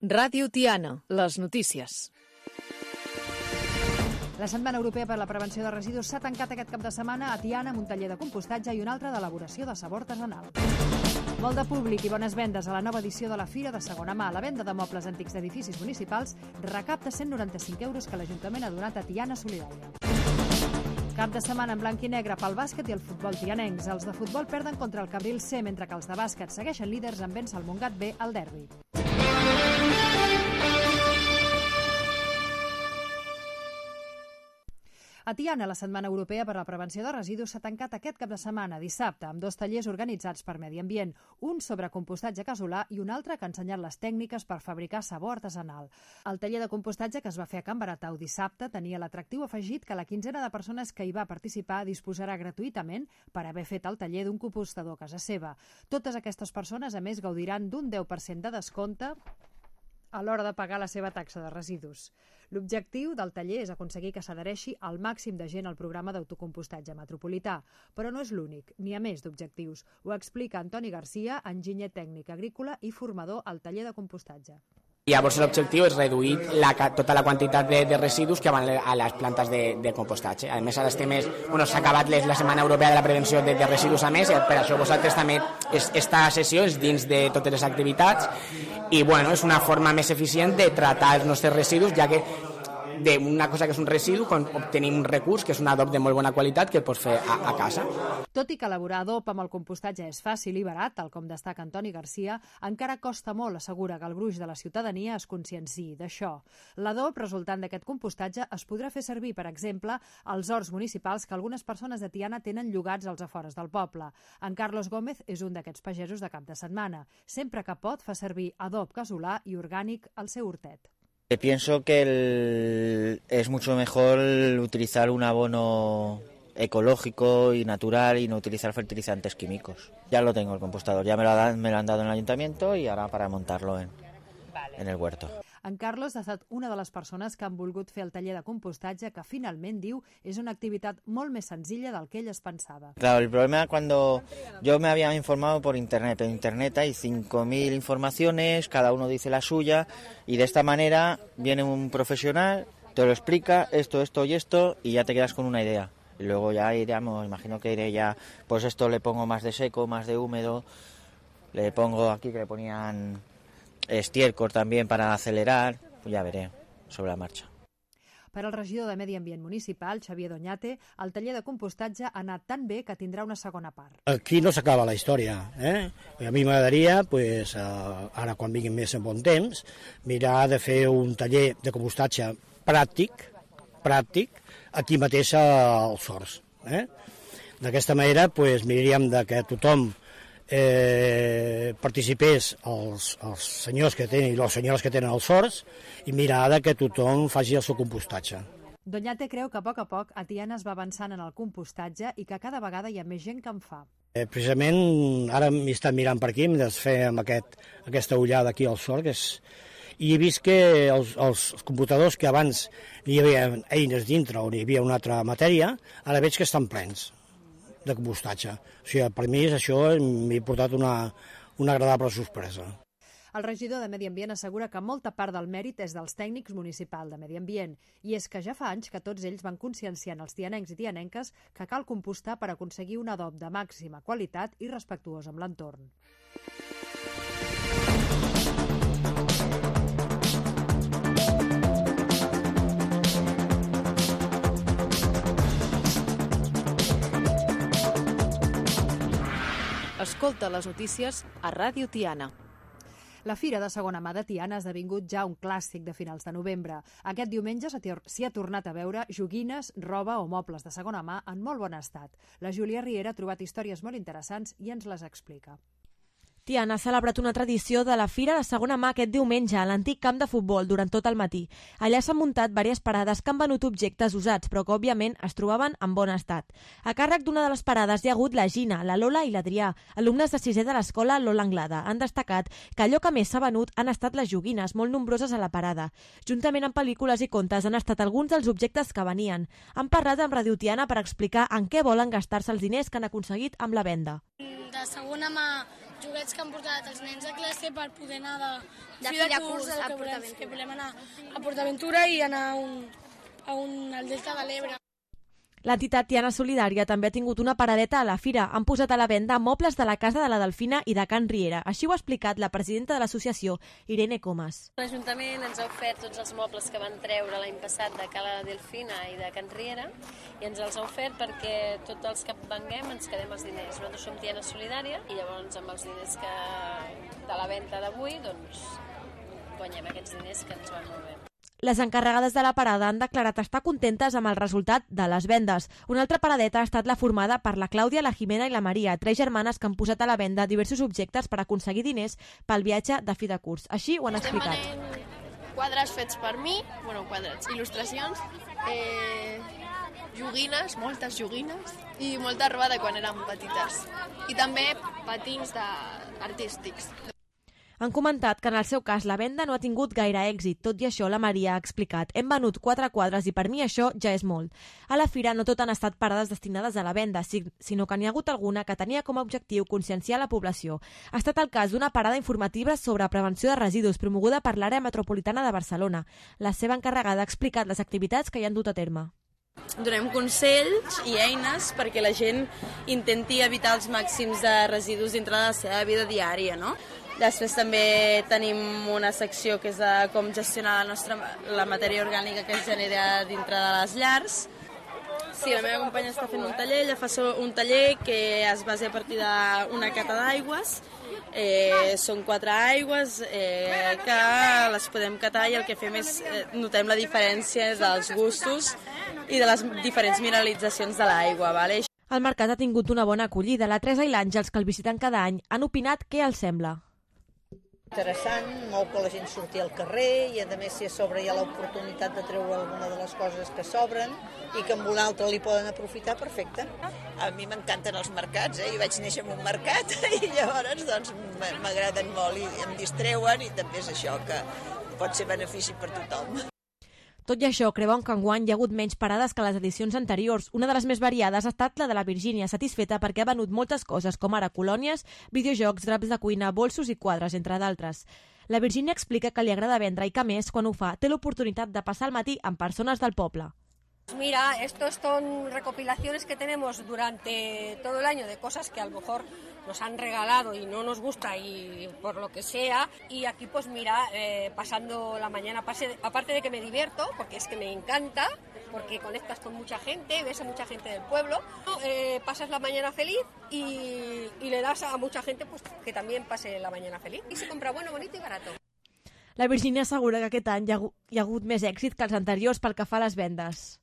Ràdio Tiana, les notícies. La Setmana Europea per la Prevenció de Residus s'ha tancat aquest cap de setmana a Tiana amb un taller de compostatge i un altre d'elaboració de sabó artesanal. Molt de públic i bones vendes a la nova edició de la Fira de Segona Mà. La venda de mobles antics d'edificis municipals recapta 195 euros que l'Ajuntament ha donat a Tiana Solidària. Cap de setmana en blanc i negre pel bàsquet i el futbol tianencs. Els de futbol perden contra el Cabril C, mentre que els de bàsquet segueixen líders en vèncer el Montgat B al derbi. A Tiana, la Setmana Europea per la Prevenció de Residus s'ha tancat aquest cap de setmana, dissabte, amb dos tallers organitzats per Medi Ambient, un sobre compostatge casolà i un altre que ha ensenyat les tècniques per fabricar sabó artesanal. El taller de compostatge que es va fer a Can Baratau dissabte tenia l'atractiu afegit que la quinzena de persones que hi va participar disposarà gratuïtament per haver fet el taller d'un compostador a casa seva. Totes aquestes persones, a més, gaudiran d'un 10% de descompte a l'hora de pagar la seva taxa de residus. L'objectiu del taller és aconseguir que s'adhereixi al màxim de gent al programa d'autocompostatge metropolità, però no és l'únic, n'hi ha més d'objectius. Ho explica Antoni Garcia, enginyer tècnic agrícola i formador al taller de compostatge. Llavors l'objectiu és reduir tota la quantitat de residus que van a les plantes de compostatge. A més, ara s'ha acabat la Setmana Europea de la Prevenció de Residus, a més, per això vosaltres també, esta sessió és dins de totes les activitats i és una forma més eficient de tratar els nostres residus, ja que d'una cosa que és un residu obtenim un recurs que és un adob de molt bona qualitat que el pots fer a casa. Tot i que elaborar adob amb el compostatge és fàcil i barat, tal com destaca Antoni Garcia, encara costa molt, assegura, que el gruix de la ciutadania es conscienciï d'això. L'adob resultant d'aquest compostatge es podrà fer servir, per exemple, als horts municipals que algunes persones de Tiana tenen llogats als afores del poble. En Carlos Gómez és un d'aquests pagesos de cap de setmana. Sempre que pot fa servir adob casolà i orgànic al seu hortet. Pienso que es mucho mejor utilizar un abono ecológico y natural y no utilizar fertilizantes químicos. Ya lo tengo el compostador, ya me lo han dado en el ayuntamiento y ahora para montarlo en el huerto. En Carlos ha estat una de les persones que han volgut fer el taller de compostatge que finalment, diu, és una activitat molt més senzilla del que ell es pensava. Claro, el problema cuando yo me había informado por internet. En internet hay 5.000 informaciones, cada uno dice la suya y de esta manera viene un profesional, te lo explica, esto y esto y ya te quedas con una idea. Y luego ya imagino que iré ya, pues esto le pongo más de seco, más de húmedo, le pongo aquí que le ponían estiércol también para acelerar, pues ya veré sobre la marxa. Per al regidor de Medi Ambient Municipal, Xavier Doñate, el taller de compostatge ha anat tan bé que tindrà una segona part. Aquí no s'acaba la història. A mi m'agradaria, ara quan vinguin més en bon temps, mirar de fer un taller de compostatge pràctic, aquí mateix als Horts. D'aquesta manera miraríem que tothom participés els senyors que tenen i les senyores que tenen els horts i mirar que tothom faci el seu compostatge. Doñate creu que a poc a Tiana es va avançant en el compostatge i que cada vegada hi ha més gent que en fa. Precisament ara m'he estat mirant per aquí, hem de fer amb aquesta ullada aquí als horts i he vist que els computadors que abans hi havia eines dintre on hi havia una altra matèria, ara veig que estan plens de compostatge. O sigui, per mi això m'ha portat una agradable sorpresa. El regidor de Medi Ambient assegura que molta part del mèrit és dels tècnics municipals de Medi Ambient i és que ja fa anys que tots ells van conscienciant els tianencs i tianenques que cal compostar per aconseguir un adob de màxima qualitat i respectuós amb l'entorn. Escolta les notícies a Ràdio Tiana. La Fira de Segona Mà de Tiana ha esdevingut ja un clàssic de finals de novembre. Aquest diumenge s'hi ha tornat a veure joguines, roba o mobles de segona mà en molt bon estat. La Júlia Riera ha trobat històries molt interessants i ens les explica. Tiana ha celebrat una tradició de la Fira de Segona Mà aquest diumenge a l'antic camp de futbol durant tot el matí. Allà s'han muntat diverses parades que han venut objectes usats, però que òbviament es trobaven en bon estat. A càrrec d'una de les parades hi ha hagut la Gina, la Lola i l'Adrià, alumnes de 6è de l'escola Lola Anglada. Han destacat que allò que més s'ha venut han estat les joguines, molt nombroses a la parada. Juntament amb pel·lícules i contes han estat alguns dels objectes que venien. Han parlat amb Ràdio Tiana per explicar en què volen gastar-se els diners que han aconseguit amb la venda. De segona mà joguets que han portat els nens a classe per poder anar de fi de curs que volem anar a PortAventura i anar al Delta de l'Ebre. L'entitat Tiana Solidària també ha tingut una paradeta a la fira. Han posat a la venda mobles de la Casa de la Delfina i de Can Riera. Així ho ha explicat la presidenta de l'associació, Irene Comas. L'Ajuntament ens ha ofert tots els mobles que van treure l'any passat de Cala Delfina i de Can Riera i ens els ha ofert perquè tots els que venguem ens quedem els diners. Nosaltres som Tiana Solidària i llavors amb els diners de la venda d'avui doncs guanyem aquests diners que ens van molt bé. Les encarregades de la parada han declarat estar contentes amb el resultat de les vendes. Una altra paradeta ha estat la formada per la Clàudia, la Jimena i la Maria, 3 germanes que han posat a la venda diversos objectes per aconseguir diners pel viatge de fi de curs. Així ho han explicat. Estem venent quadres fets per mi, quadrats, il·lustracions, joguines, moltes joguines, i molta roba de quan érem petites. I també patins artístics. Han comentat que en el seu cas la venda no ha tingut gaire èxit. Tot i això, la Maria ha explicat: hem venut 4 quadres i per mi això ja és molt. A la fira no tot han estat parades destinades a la venda, sinó que n'hi ha hagut alguna que tenia com a objectiu conscienciar la població. Ha estat el cas d'una parada informativa sobre prevenció de residus promoguda per l'àrea metropolitana de Barcelona. La seva encarregada ha explicat les activitats que hi han dut a terme. Donem consells i eines perquè la gent intenti evitar els màxims de residus dintre de la seva vida diària, no? Després també tenim una secció que és de com gestionar la matèria orgànica que es genera dintre de les llars. Sí, la meva companya està fent un taller, ella fa un taller que es basa a partir d'una cata d'aigües. Són 4 aigües que les podem catar i el que fem és notem la diferència dels gustos i de les diferents mineralitzacions de l'aigua. Vale? El mercat ha tingut una bona acollida. La Teresa i l'Àngels, que el visiten cada any, han opinat què els sembla. Interessant, molt que la gent surti al carrer i a més si a sobre hi ha l'oportunitat de treure alguna de les coses que sobren i que amb un altre li poden aprofitar, perfecte. A mi m'encanten els mercats, jo vaig néixer en un mercat i llavors doncs m'agraden molt i em distreuen i també és això que pot ser benefici per tothom. Tot i això, creuen que enguany hi ha hagut menys parades que les edicions anteriors. Una de les més variades ha estat la de la Virgínia, satisfeta perquè ha venut moltes coses, com ara colònies, videojocs, draps de cuina, bolsos i quadres, entre d'altres. La Virgínia explica que li agrada vendre i que, a més, quan ho fa, té l'oportunitat de passar el matí amb persones del poble. Mira, estos son recopilaciones que tenemos durante todo el año de cosas que a lo mejor nos han regalado y no nos gusta y por lo que sea. Y aquí pues mira, pasando la mañana, aparte de que me divierto, porque es que me encanta, porque conectas con mucha gente, ves a mucha gente del pueblo, pasas la mañana feliz y le das a mucha gente pues que también pase la mañana feliz. Y se compra bueno, bonito y barato. La Virgínia assegura que aquest any hi ha hagut més èxit que els anteriors pel que fa a les vendes.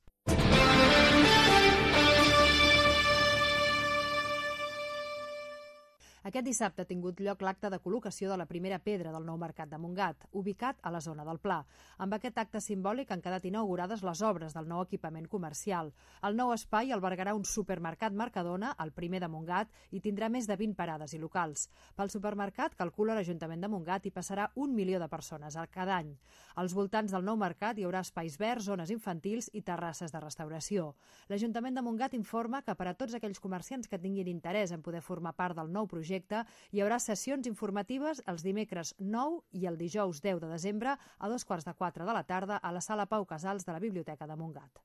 Aquest dissabte ha tingut lloc l'acte de col·locació de la primera pedra del nou mercat de Montgat, ubicat a la zona del Pla. Amb aquest acte simbòlic han quedat inaugurades les obres del nou equipament comercial. El nou espai albergarà un supermercat Mercadona, el primer de Montgat, i tindrà més de 20 parades i locals. Pel supermercat, calcula l'Ajuntament de Montgat, hi passarà 1 milió de persones cada any. Als voltants del nou mercat hi haurà espais verds, zones infantils i terrasses de restauració. L'Ajuntament de Montgat informa que per a tots aquells comerciants que tinguin interès en poder formar part del nou projecte, hi haurà sessions informatives els dimecres 9 i el dijous 10 de desembre a 3:45 de la tarda a la Sala Pau Casals de la Biblioteca de Montgat.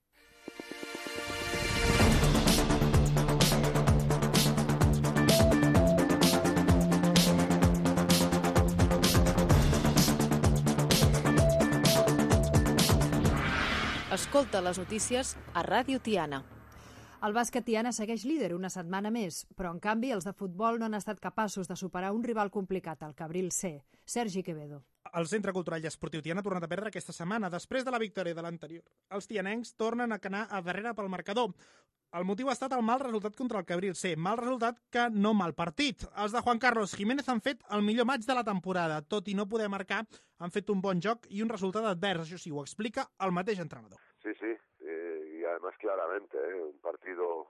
Escolta les notícies a Ràdio Tiana. El bàsquet Tiana segueix líder una setmana més, però en canvi els de futbol no han estat capaços de superar un rival complicat, el Cabril C. Sergi Quevedo. El Centre Cultural i Esportiu Tiana ha tornat a perdre aquesta setmana, després de la victòria de l'anterior. Els tianencs tornen a anar a darrere pel marcador. El motiu ha estat el mal resultat contra el Cabril C. Mal resultat que no mal partit. Els de Juan Carlos Jiménez han fet el millor maig de la temporada. Tot i no poder marcar, han fet un bon joc i un resultat advers. Això sí, ho explica el mateix entrenador. Sí, y además claramente, un partido,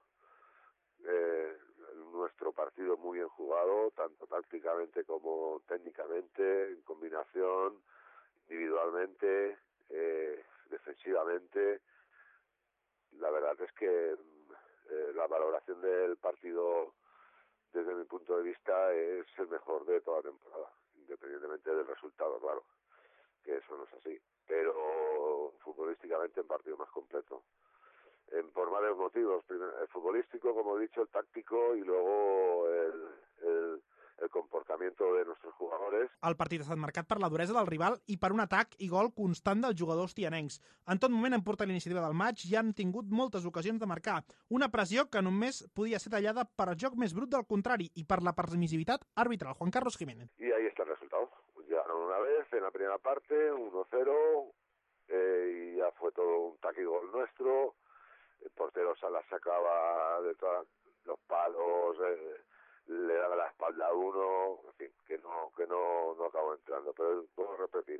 nuestro partido muy bien jugado, tanto tácticamente como técnicamente, en combinación, individualmente, defensivamente. La verdad es que la valoración del partido desde mi punto de vista, es el mejor de toda la temporada, independientemente del resultado, claro, que eso no es así, pero futbolísticamente en partido más completo. Por varios motivos, primero, el futbolístico, como he dicho, el táctico y luego el comportamiento de nuestros jugadores. El partit ha estat marcat per la duresa del rival i per un atac i gol constant dels jugadors tianencs. En tot moment han portat l'iniciativa del maig i han tingut moltes ocasions de marcar. Una pressió que només podia ser tallada per el joc més brut del contrari i per la permissivitat arbitral. Juan Carlos Jiménez. Y ahí está el resultado. Llegaron una vez en la primera parte, 1-0, y ya fue todo un taque y gol nuestro. El portero Salas sacaba de todos los palos, le daba la espalda a uno, en fin, que no acabó entrando. Pero puedo repetir,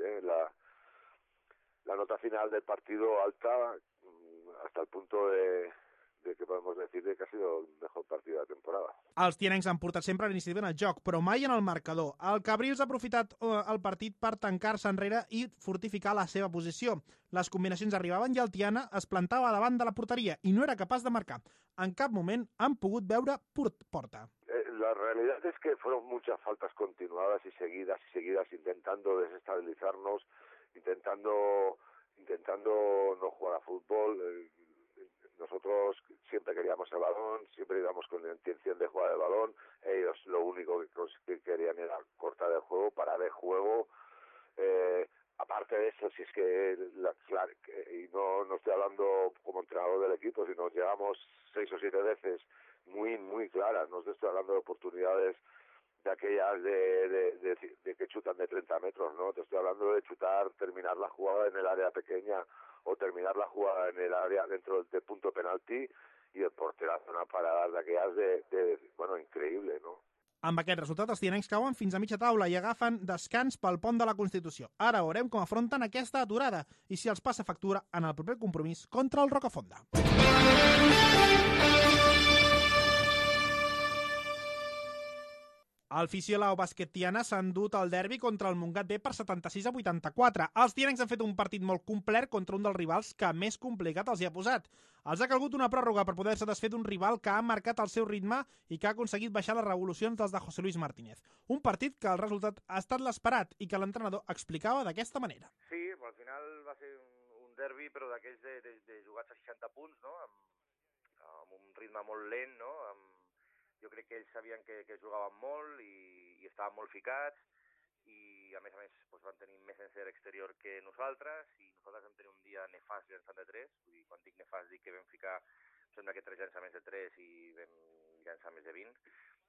la nota final del partido alta, hasta el punto de que podemos decir que ha sido el mejor partido de la temporada. Els tianencs han portat sempre l'iniciativa en el joc, però mai en el marcador. El Cabrils ha aprofitat el partit per tancar-se enrere i fortificar la seva posició. Les combinacions arribaven i el Tiana es plantava davant de la porteria i no era capaç de marcar. En cap moment han pogut veure porta. La realidad es que fueron muchas faltas continuadas y seguidas, intentando desestabilizarnos, intentando no jugar a fútbol. Nosotros siempre queríamos el balón, siempre íbamos con la intención de jugar el balón. Ellos lo único que querían era cortar el juego, parar el juego. Aparte de eso, si es que, y no estoy hablando como entrenador del equipo, sino llegamos 6 o 7 veces muy claras. No estoy hablando de oportunidades de aquellas de que chutan de 30 metros, ¿no? Te estoy hablando de chutar, terminar la jugada en el área pequeña o terminar la jugada en el área dentro del punto penalti y el portero hace una parada de aquellas bueno, increïble, no? Amb aquest resultat, els tianencs cauen fins a mitja taula i agafen descans pel pont de la Constitució. Ara veurem com afronten aquesta aturada i si els passa factura en el proper compromís contra el Rocafonda. El Fisiolao Bàsquet Tiana s'ha endut el derbi contra el Montgat B per 76-84. Els tianencs han fet un partit molt complet contra un dels rivals que més complicat els hi ha posat. Els ha calgut una pròrroga per poder-se desfer d'un rival que ha marcat el seu ritme i que ha aconseguit baixar les revolucions dels de José Luis Martínez. Un partit que el resultat ha estat l'esperat i que l'entrenador explicava d'aquesta manera. Sí, al final va ser un derbi, però d'aquells de jugats a 60 punts, no? Amb un ritme molt lent, no? Jo crec que ells sabien que jugaven molt i estaven molt ficats i a més doncs van tenir més encer exterior que nosaltres i nosaltres vam tenir un dia nefast llançant de 3, vull dir, quan dic nefast dic que vam ficar, sembla que 3 llançaments de 3 i vam llançar més de 20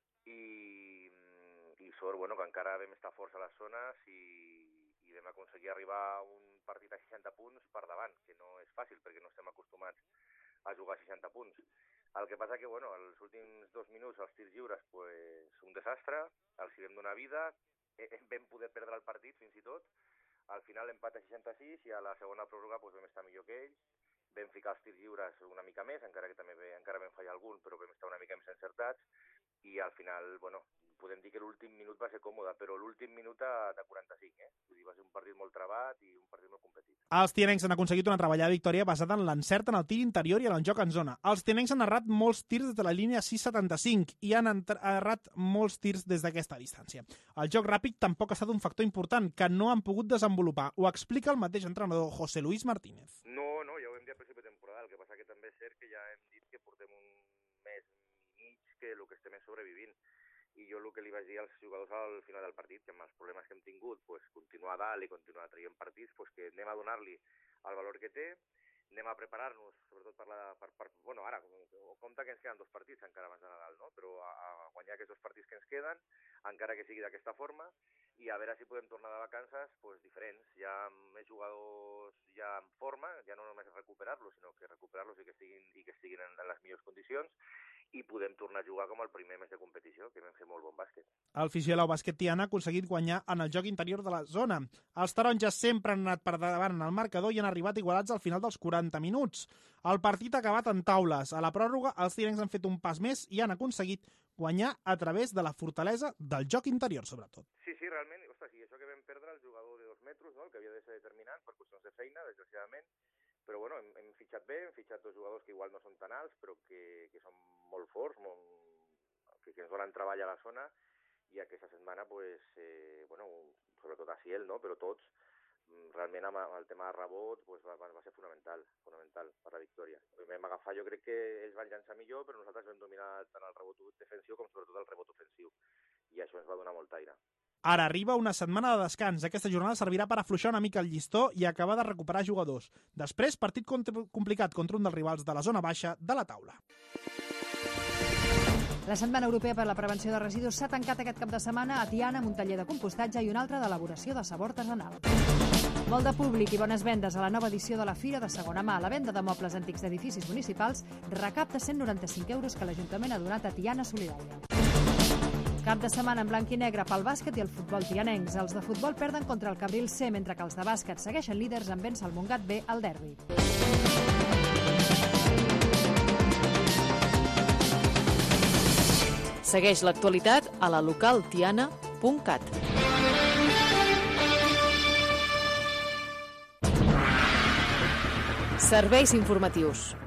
i sort, bueno, que encara vam estar forts a les zones i vam aconseguir arribar a un partit a 60 punts per davant, que no és fàcil perquè no estem acostumats a jugar a 60 punts. El que passa que, bueno, els últims 2 minuts, els tirs lliures, pues, un desastre, els hi vam donar vida, vam poder perdre el partit fins i tot, al final empat a 66 i a la segona pròrroga pues, vam estar millor que ells, vam ficar els tirs lliures una mica més, encara que també encara vam fallar algun, però vam estar una mica més encertats, i al final, bueno, podem dir que l'últim minut va ser còmode, però l'últim minut de 45, Vull dir, va ser un partit molt trebat i un partit molt competit. Els tianencs han aconseguit una treballada victòria basada en l'encert en el tir interior i en el joc en zona. Els tianencs han errat molts tirs des de la línia 6,75 i han errat molts tirs des d'aquesta distància. El joc ràpid tampoc ha estat un factor important que no han pogut desenvolupar. Ho explica el mateix entrenador José Luis Martínez. No, ja ho hem dit a principi de temporada, el que passa que també és cert que ja hem dit que portem un mes i mig que el que estem és sobrevivint. I jo el que li vaig dir als jugadors al final del partit, que amb els problemes que hem tingut, pues, continuar a dalt i continuar traient partits, pues, que anem a donar-li el valor que té, anem a preparar-nos, sobretot bueno, ara, compte que ens queden 2 partits encara abans de Nadal, no? Però a guanyar aquests 2 partits que ens queden, encara que sigui d'aquesta forma, i a veure si podem tornar de vacances pues, diferents, ja amb més jugadors ja en forma, ja no només recuperar-los, sinó que recuperar-los i que estiguin en les millors condicions, i podem tornar a jugar com el primer mes de competició, que vam fer molt bon bàsquet. El Fisiolao Bàsquet Tiana ha aconseguit guanyar en el joc interior de la zona. Els taronges sempre han anat per davant en el marcador i han arribat igualats al final dels 40 minuts. El partit ha acabat en taules. A la pròrroga, els tianencs han fet un pas més i han aconseguit guanyar a través de la fortalesa del joc interior, sobretot. Sí, realment, ostres, i això que vam perdre el jugador de 2 metres, no?, el que havia de ser determinant per qüestions de feina, desgraciadament, però bueno, hem fitxat bé, hem fitxat 2 jugadors que igual no són tan alts, però que són molt forts, ens donen treball a la zona, i aquesta setmana, sobretot a Ciel, no? Però tots, realment amb el tema de rebot va ser fonamental per la victòria. Vam agafar, jo crec que ells van llançar millor, però nosaltres vam dominar tant el rebot defensiu com sobretot el rebot ofensiu, i això ens va donar molt aire. Ara arriba una setmana de descans. Aquesta jornada servirà per afluixar una mica el llistó i acabar de recuperar jugadors. Després, partit complicat contra un dels rivals de la zona baixa de la taula. La Setmana Europea per la Prevenció de Residus s'ha tancat aquest cap de setmana a Tiana amb un taller de compostatge i un altre d'elaboració de sabó artesanal. Molt de públic i bones vendes a la nova edició de la Fira de Segona Mà. La venda de mobles antics d'edificis municipals recapta 195 euros que l'Ajuntament ha donat a Tiana Solidària. Cap de setmana en blanc i negre pel bàsquet i el futbol tianencs. Els de futbol perden contra el Cabril C, mentre que els de bàsquet segueixen líders en vèncer el Montgat B al derbi. Segueix l'actualitat a la localtiana.cat. Serveis informatius.